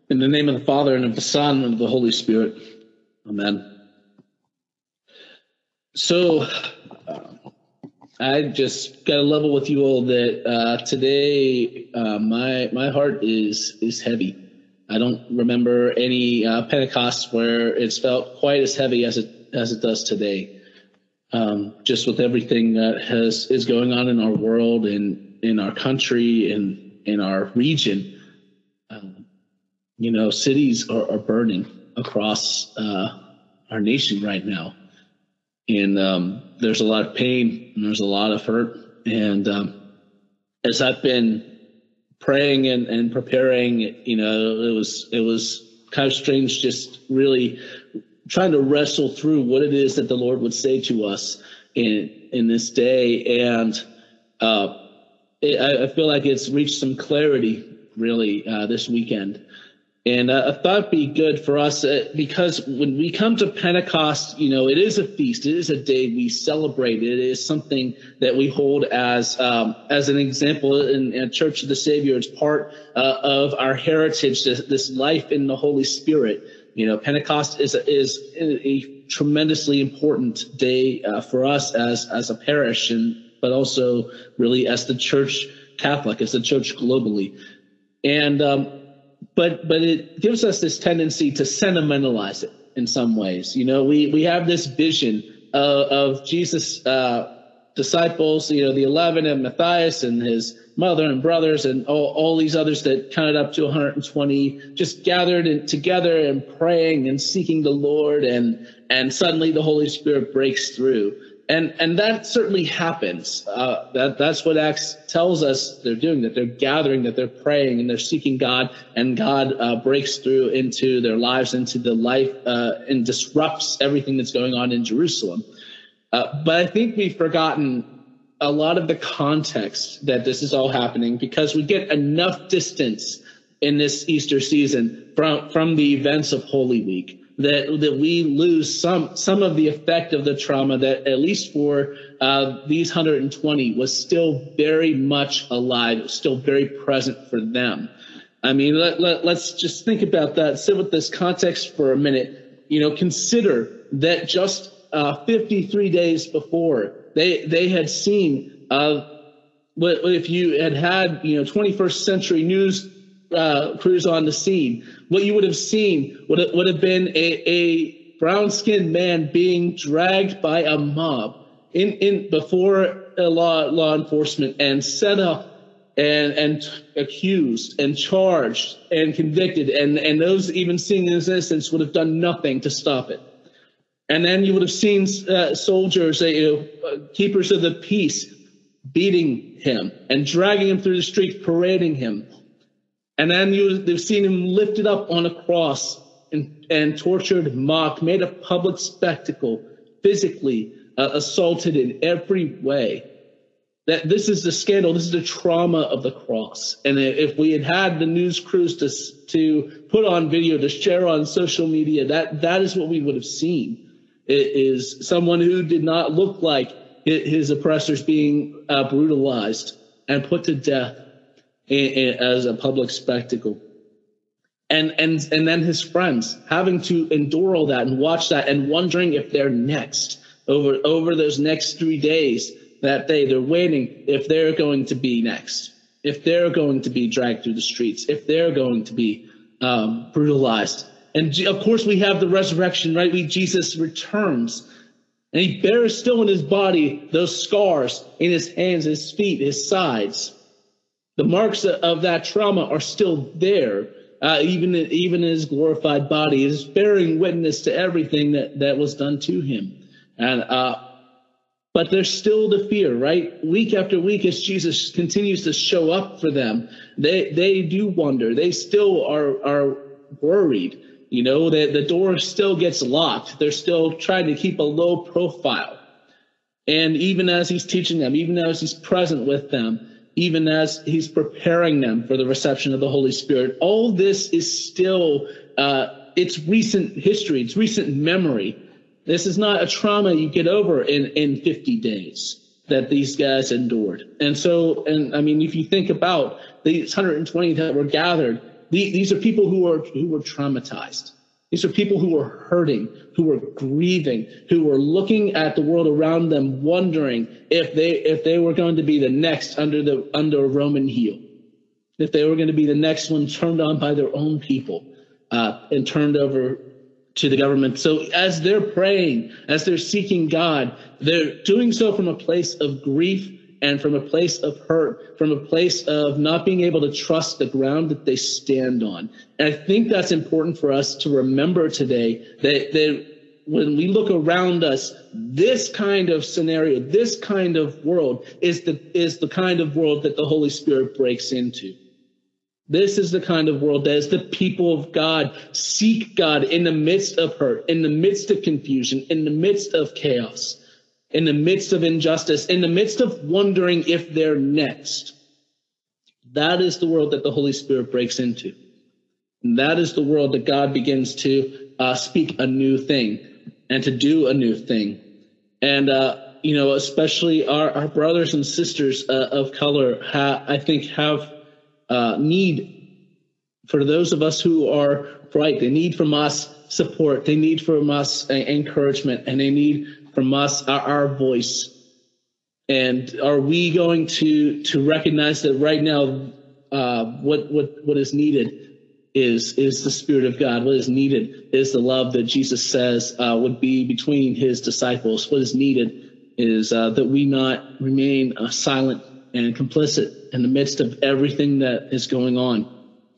In the name of the Father, and of the Son, and of the Holy Spirit. Amen. So, I just got to level with you all that today my heart is heavy. I don't remember any Pentecost where it's felt quite as heavy as it does today. Just with everything that is going on in our world and in our country and in our region. Cities are burning across our nation right now. And there's a lot of pain and there's a lot of hurt. And as I've been praying and preparing, it was kind of strange just really trying to wrestle through what it is that the Lord would say to us in this day. And I feel like it's reached some clarity really this weekend. And I thought it'd be good for us because when we come to Pentecost, it is a feast. It is a day we celebrate. It is something that we hold as an example in Church of the Savior. It's part of our heritage, this life in the Holy Spirit. Pentecost is a tremendously important day for us as a parish, but also really as the Church Catholic, as the Church globally. And But it gives us this tendency to sentimentalize it in some ways. We have this vision of Jesus' disciples, the 11 and Matthias and his mother and brothers and all these others that counted up to 120, just gathered together and praying and seeking the Lord, and suddenly the Holy Spirit breaks through. And that certainly happens. That's what Acts tells us they're doing, that they're gathering, that they're praying, and they're seeking God, and God breaks through into their lives, into the life, and disrupts everything that's going on in Jerusalem. But I think we've forgotten a lot of the context that this is all happening because we get enough distance in this Easter season from the events of Holy Week. That we lose some of the effect of the trauma that, at least for these 120, was still very much alive, still very present for them. I mean, let's just think about that. Sit with this context for a minute. Consider that just 53 days before, they had seen what if you had 21st century news crews on the scene. What you would have seen would have been a brown-skinned man being dragged by a mob in before law enforcement and set up and accused and charged and convicted, and those even seeing his innocence would have done nothing to stop it. And then you would have seen soldiers, keepers of the peace, beating him and dragging him through the streets, parading him. And then they've seen him lifted up on a cross and tortured, mocked, made a public spectacle, physically assaulted in every way. That this is the scandal, this is the trauma of the cross. And if we had the news crews to put on video, to share on social media, that is what we would have seen. It is someone who did not look like his oppressors being brutalized and put to death as a public spectacle, and then his friends having to endure all that and watch that and wondering if they're next over those next 3 days. That they're waiting if they're going to be next, if they're going to be dragged through the streets, if they're going to be brutalized. And of course we have the resurrection, right? Jesus returns, and he bears still in his body those scars in his hands, his feet, his sides. The marks of that trauma are still there, even in his glorified body. He is bearing witness to everything that was done to him. But there's still the fear, right? Week after week, as Jesus continues to show up for them, they do wonder. They still are worried. That the door still gets locked. They're still trying to keep a low profile. And even as he's teaching them, even as he's present with them, even as he's preparing them for the reception of the Holy Spirit, all this is still, it's recent history, it's recent memory. This is not a trauma you get over in 50 days that these guys endured. And I mean, if you think about these 120 that were gathered, These are people who were traumatized. These are people who were hurting, who were grieving, who were looking at the world around them, wondering if they were going to be the next under a Roman heel, if they were going to be the next one turned on by their own people and turned over to the government. So as they're praying, as they're seeking God, they're doing so from a place of grief and from a place of hurt, from a place of not being able to trust the ground that they stand on. And I think that's important for us to remember today, that when we look around us, this kind of scenario, this kind of world is the kind of world that the Holy Spirit breaks into. This is the kind of world that, as the people of God seek God in the midst of hurt, in the midst of confusion, in the midst of chaos, in the midst of injustice, in the midst of wondering if they're next. That is the world that the Holy Spirit breaks into. And that is the world that God begins to speak a new thing and to do a new thing. And, especially our brothers and sisters of color, I think have need for those of us who are bright. They need from us support. They need from us encouragement, and they need from us our voice. And are we going to recognize that right now what is needed is the Spirit of God? What is needed is the love that Jesus says would be between his disciples. What is needed is that we not remain silent and complicit in the midst of everything that is going on.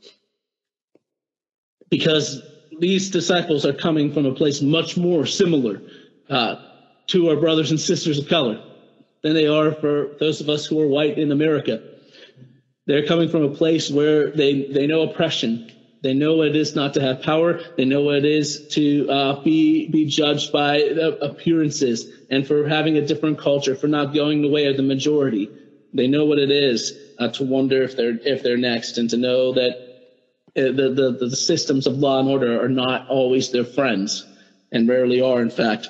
Because these disciples are coming from a place much more similar to our brothers and sisters of color than they are for those of us who are white in America. They're coming from a place where they know oppression. They know what it is not to have power. They know what it is to be judged by appearances, and for having a different culture, for not going the way of the majority. They know what it is to wonder if they're next, and to know that the systems of law and order are not always their friends, and rarely are, in fact.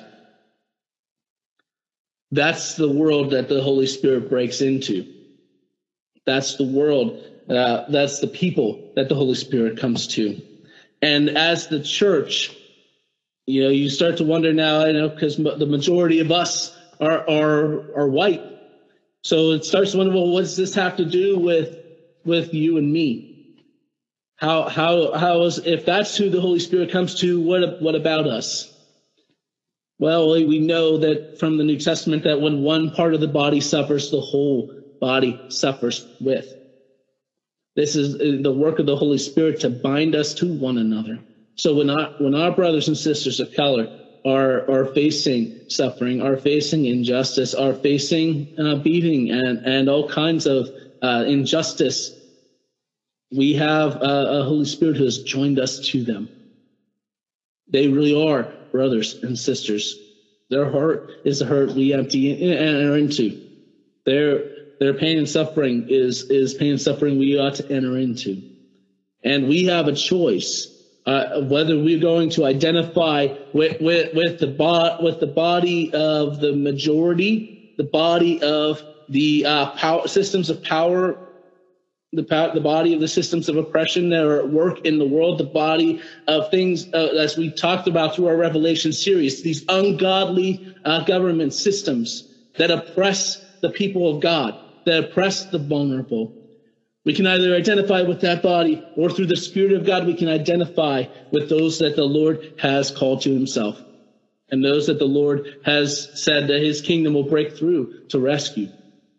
That's the world that the Holy Spirit breaks into. That's the world, that's the people that the Holy Spirit comes to. And as the church, you start to wonder now, because the majority of us are white. So it starts to wonder, well, what does this have to do with you and me? How is, if that's who the Holy Spirit comes to, what about us? Well, we know that from the New Testament that when one part of the body suffers, the whole body suffers with. This is the work of the Holy Spirit to bind us to one another. So when our brothers and sisters of color are facing suffering, are facing injustice, are facing beating and all kinds of injustice, we have a Holy Spirit who has joined us to them. They really are brothers and sisters. Their heart is the hurt we enter into. Their pain and suffering is pain and suffering we ought to enter into. And we have a choice of whether we're going to identify with the body of the majority, the body of the power systems of power, the body of the systems of oppression that are at work in the world, the body of things, as we talked about through our Revelation series, these ungodly government systems that oppress the people of God, that oppress the vulnerable. We can either identify with that body, or through the Spirit of God, we can identify with those that the Lord has called to himself, and those that the Lord has said that his kingdom will break through to rescue.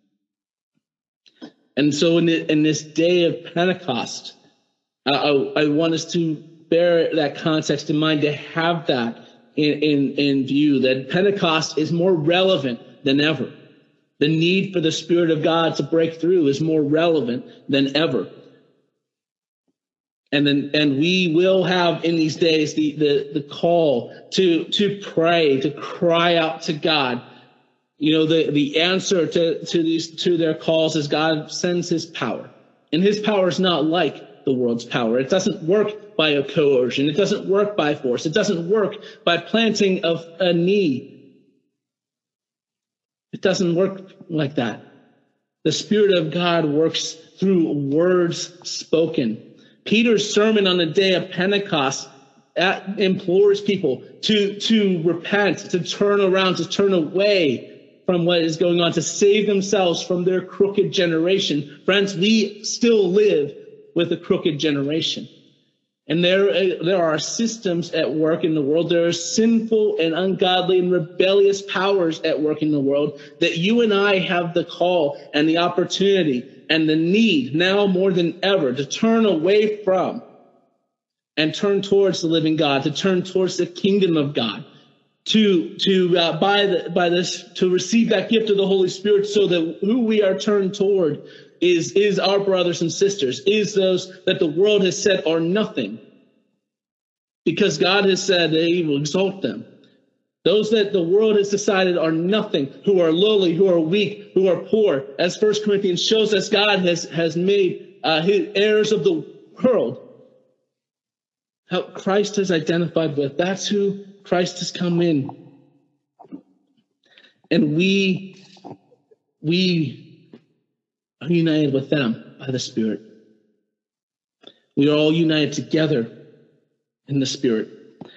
And so in this day of Pentecost, I want us to bear that context in mind, to have that in view, that Pentecost is more relevant than ever. The need for the Spirit of God to break through is more relevant than ever. And we will have in these days the call to pray, to cry out to God. The answer to their calls is God sends his power. And his power is not like the world's power. It doesn't work by a coercion. It doesn't work by force. It doesn't work by planting of a knee. It doesn't work like that. The Spirit of God works through words spoken, Peter's sermon on the day of Pentecost implores people to repent, to turn around, to turn away from what is going on, to save themselves from their crooked generation. Friends, we still live with a crooked generation. And there are systems at work in the world. There are sinful and ungodly and rebellious powers at work in the world that you and I have the call and the opportunity and the need now more than ever to turn away from and turn towards the living God, to turn towards the kingdom of God, to receive that gift of the Holy Spirit, so that who we are turned toward is our brothers and sisters, is those that the world has said are nothing, because God has said that he will exalt them. Those that the world has decided are nothing, who are lowly, who are weak, who are poor, as 1 Corinthians shows us, God has made his heirs of the world. How Christ has identified with. That's who Christ has come in. And we are united with them by the Spirit. We are all united together in the Spirit.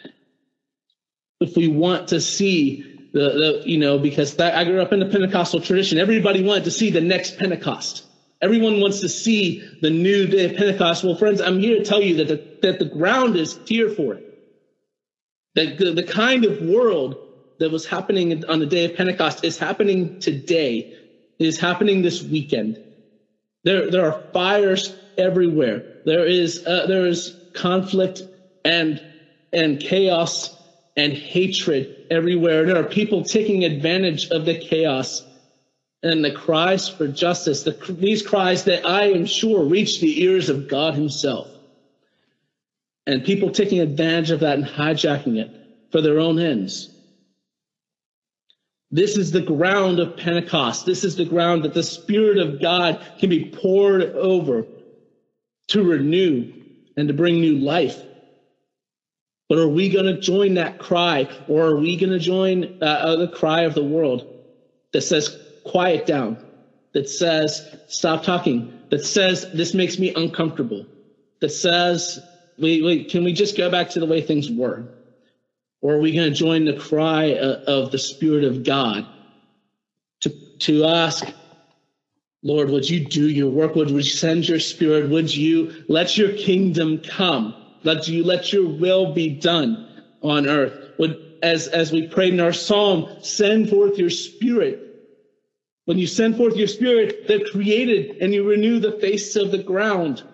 If we want to see because I grew up in the Pentecostal tradition, everybody wanted to see the next Pentecost. Everyone wants to see the new day of Pentecost. Well, friends, I'm here to tell you that the ground is here for it. That the kind of world that was happening on the day of Pentecost is happening today. It is happening this weekend. There are fires everywhere. There is conflict and chaos and hatred everywhere. There are people taking advantage of the chaos and the cries for justice, these cries that I am sure reach the ears of God himself. And people taking advantage of that and hijacking it for their own ends. This is the ground of Pentecost. This is the ground that the Spirit of God can be poured over to renew and to bring new life. But are we going to join that cry, or are we going to join the cry of the world that says, quiet down, that says, stop talking, that says, this makes me uncomfortable, that says, can we just go back to the way things were? Or are we going to join the cry of the Spirit of God to ask, Lord, would you do your work? Would you send your Spirit? Would you let your kingdom come? Let your will be done on earth? As we prayed in our psalm, send forth your Spirit. When you send forth your Spirit, they're created and you renew the face of the ground.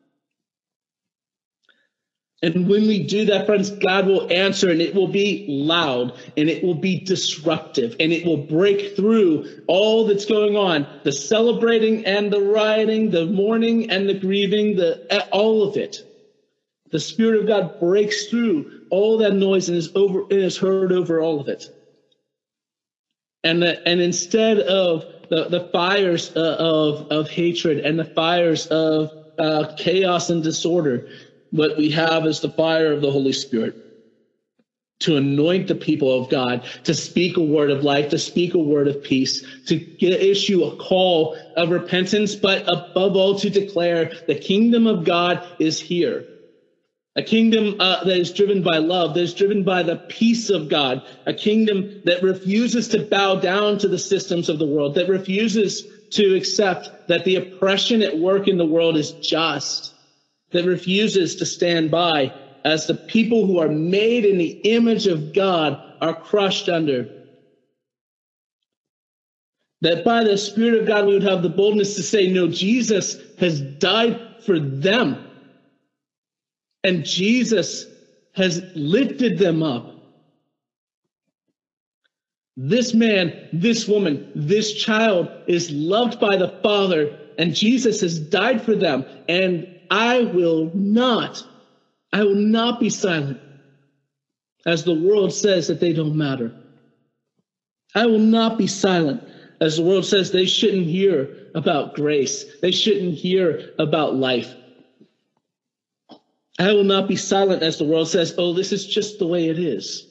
And when we do that, friends, God will answer, and it will be loud, and it will be disruptive, and it will break through all that's going on, the celebrating and the rioting, the mourning and the grieving, all of it. The Spirit of God breaks through all that noise and is heard over all of it. And instead of the fires of hatred and the fires of chaos and disorder, what we have is the fire of the Holy Spirit to anoint the people of God, to speak a word of life, to speak a word of peace, to issue a call of repentance, but above all to declare the kingdom of God is here. A kingdom that is driven by love, that is driven by the peace of God, a kingdom that refuses to bow down to the systems of the world, that refuses to accept that the oppression at work in the world is just, that refuses to stand by as the people who are made in the image of God are crushed under. That by the Spirit of God we would have the boldness to say, no, Jesus has died for them. And Jesus has lifted them up. This man, this woman, this child is loved by the Father, and Jesus has died for them. And I will not be silent as the world says that they don't matter. I will not be silent as the world says they shouldn't hear about grace. They shouldn't hear about life. I will not be silent as the world says, oh, this is just the way it is.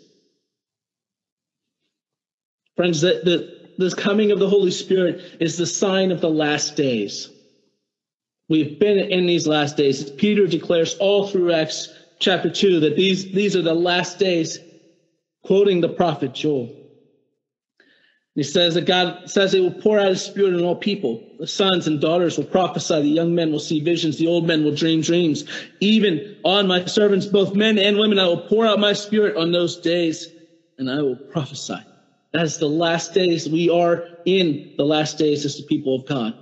Friends, the coming of the Holy Spirit is the sign of the last days. We've been in these last days. Peter declares all through Acts chapter 2 that these are the last days, quoting the prophet Joel. He says that God says he will pour out his spirit on all people. The sons and daughters will prophesy. The young men will see visions. The old men will dream dreams. Even on my servants, both men and women, I will pour out my spirit on those days, and I will prophesy. As the last days, we are in the last days as the people of God.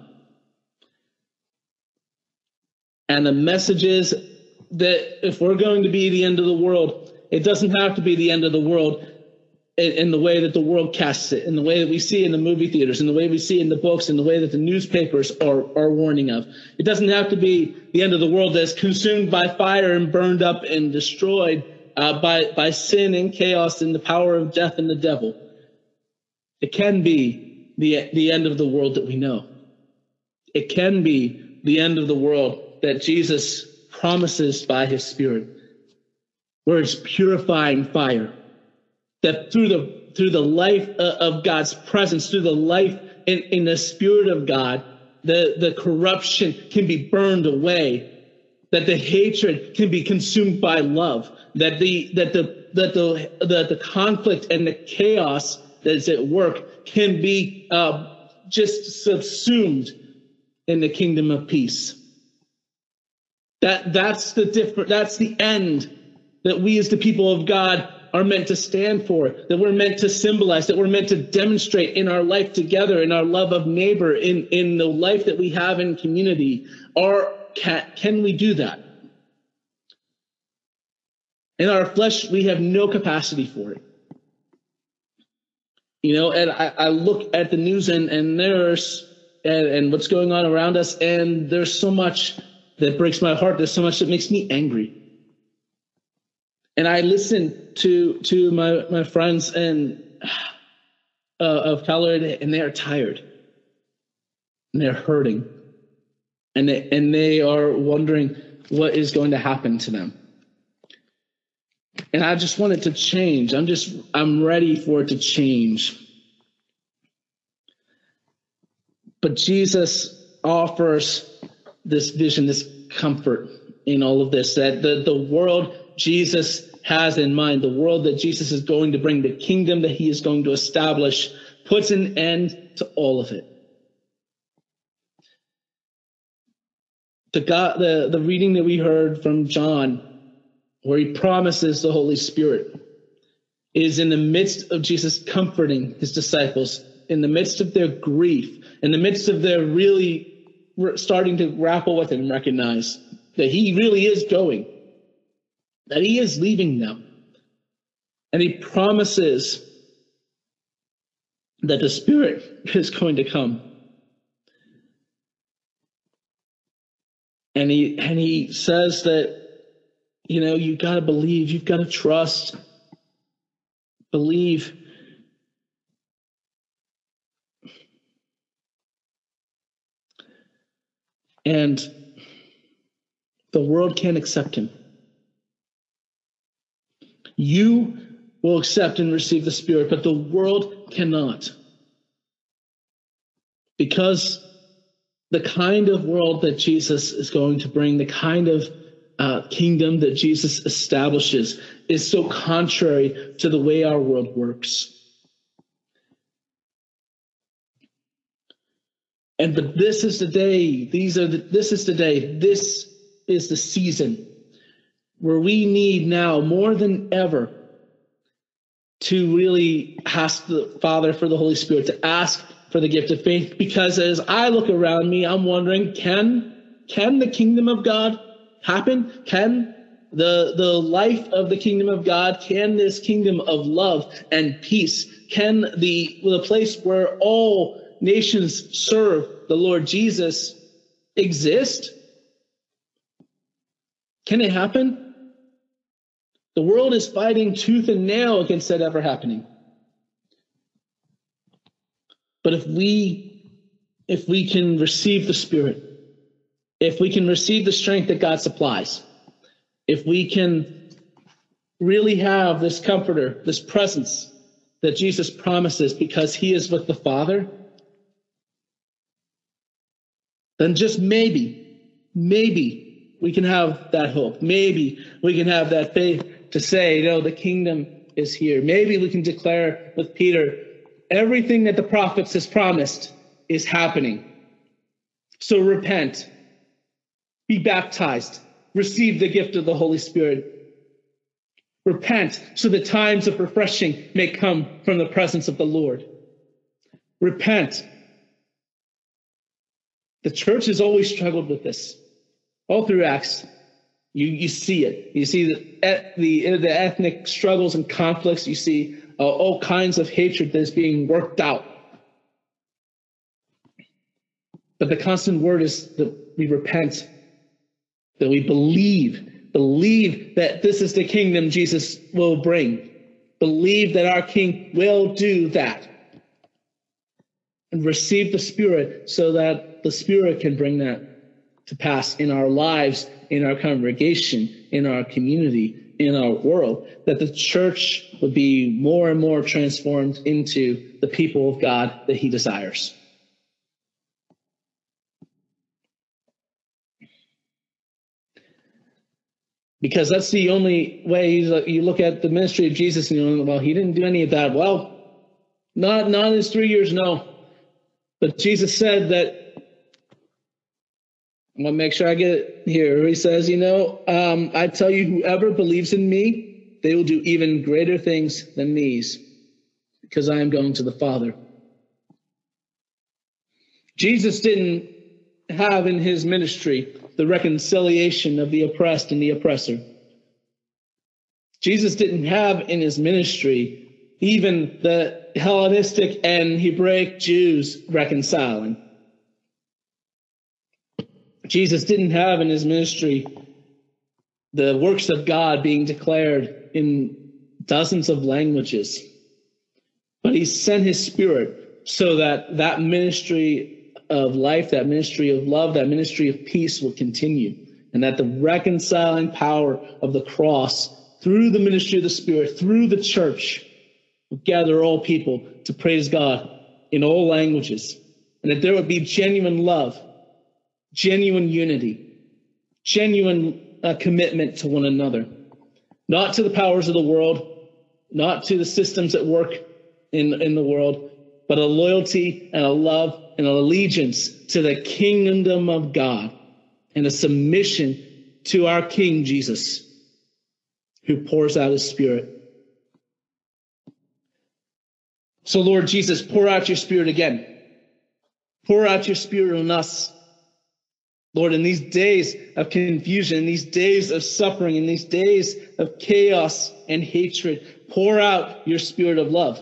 And the message is that if we're going to be the end of the world, it doesn't have to be the end of the world in the way that the world casts it, in the way that we see in the movie theaters, in the way we see in the books, in the way that the newspapers are warning of. It doesn't have to be the end of the world that's consumed by fire and burned up and destroyed by sin and chaos and the power of death and the devil. It can be the end of the world that we know. It can be the end of the world that Jesus promises by his Spirit, where it's purifying fire. That through the life of God's presence, through the life in the Spirit of God, the corruption can be burned away. That the hatred can be consumed by love. That the conflict and the chaos that is at work can be just subsumed in the kingdom of peace. That's the end that we as the people of God are meant to stand for, that we're meant to symbolize, that we're meant to demonstrate in our life together, in our love of neighbor, in the life that we have in community. Or can we do that? In our flesh, we have no capacity for it. And I look at the news and what's going on around us, and there's so much that breaks my heart. There's so much that makes me angry. And I listen to my friends and of color, and they are tired, and they're hurting, and they are wondering what is going to happen to them. And I just want it to change. I'm ready for it to change. But Jesus offers this vision, this comfort in all of this, that the world Jesus has in mind, the world that Jesus is going to bring, the kingdom that he is going to establish, puts an end to all of it. The reading that we heard from John, where he promises the Holy Spirit, is in the midst of Jesus comforting his disciples, in the midst of their grief, in the midst of their really starting to grapple with and recognize that he really is going, that he is leaving them. And he promises that the Spirit is going to come. And he says that, you've got to believe, you've got to trust, believe. And the world can't accept him. You will accept and receive the Spirit, but the world cannot. Because the kind of world that Jesus is going to bring, the kind of kingdom that Jesus establishes, is so contrary to the way our world works. But this is the day, this is the season where we need now more than ever to really ask the Father for the Holy Spirit, to ask for the gift of faith. Because as I look around me, I'm wondering, can the kingdom of God happen? Can the life of the kingdom of God, can this kingdom of love and peace, can the place where all nations serve the Lord Jesus exist? Can it happen? The world is fighting tooth and nail against that ever happening. But if we can receive the Spirit, if we can receive the strength that God supplies, if we can really have this comforter, this presence that Jesus promises because he is with the Father, then just maybe maybe we can have that hope. Maybe we can have that faith to say, the kingdom is here. Maybe we can declare with Peter, everything that the prophets has promised is happening. So repent, be baptized, receive the gift of the Holy Spirit. Repent so the times of refreshing may come from the presence of the Lord. Repent. The church has always struggled with this. All through Acts, you see it. You see the ethnic struggles and conflicts. You see all kinds of hatred that is being worked out. But the constant word is that we repent, that we believe that this is the kingdom Jesus will bring. Believe that our King will do that. And receive the Spirit so that the Spirit can bring that to pass in our lives, in our congregation, in our community, in our world. That the church would be more and more transformed into the people of God that he desires. Because that's the only way you look at the ministry of Jesus and well, he didn't do any of that. Well, not in his 3 years, no. But Jesus said that, I'm going to make sure I get it here. He says, I tell you, whoever believes in me, they will do even greater things than these, because I am going to the Father. Jesus didn't have in his ministry the reconciliation of the oppressed and the oppressor. Jesus didn't have in his ministry even the Hellenistic and Hebraic Jews reconciling. Jesus didn't have in his ministry the works of God being declared in dozens of languages. But he sent his Spirit so that ministry of life, that ministry of love, that ministry of peace will continue. And that the reconciling power of the cross through the ministry of the Spirit, through the church, will gather all people to praise God in all languages. And that there would be genuine love, genuine unity, genuine commitment to one another. Not to the powers of the world, not to the systems at work in the world, but a loyalty and a love and an allegiance to the kingdom of God and a submission to our King Jesus, who pours out his Spirit. So, Lord Jesus, pour out your Spirit again. Pour out your Spirit on us. Lord, in these days of confusion, in these days of suffering, in these days of chaos and hatred, pour out your Spirit of love.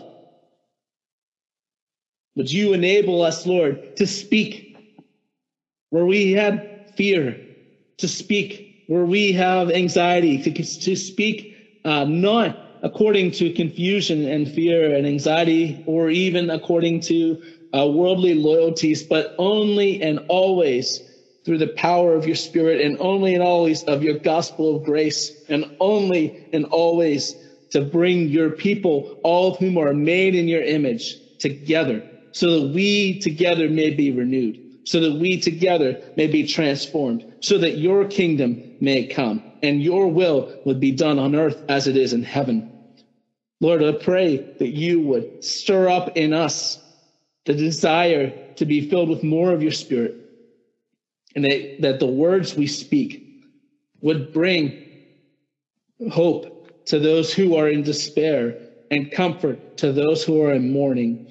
Would you enable us, Lord, to speak where we have fear, to speak where we have anxiety, to speak not according to confusion and fear and anxiety, or even according to worldly loyalties, but only and always through the power of your Spirit, and only and always of your gospel of grace, and only and always to bring your people, all of whom are made in your image, together, so that we together may be renewed, so that we together may be transformed, so that your kingdom may come and your will would be done on earth as it is in heaven. Lord, I pray that you would stir up in us the desire to be filled with more of your Spirit, and that the words we speak would bring hope to those who are in despair and comfort to those who are in mourning,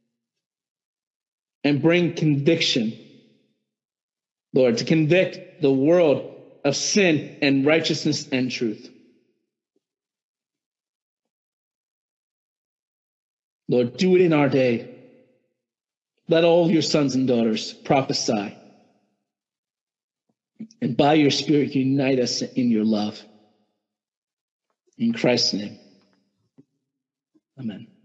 and bring conviction, Lord, to convict the world of sin and righteousness and truth. Lord, do it in our day. Let all your sons and daughters prophesy. And by your Spirit, unite us in your love. In Christ's name, amen.